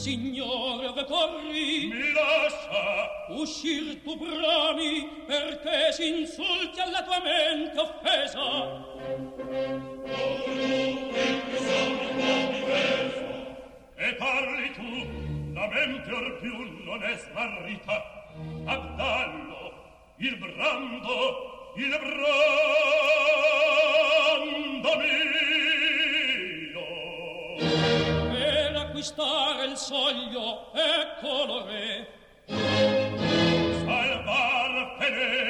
signore, ove corri? Mi lascia! Uscir tu brami, perché s'insulti alla tua mente offesa. E parli tu, la mente or più non è smarrita. Abdallo, il brando mio. Per acquistare il soglio, eccolo re. Salvar fedele.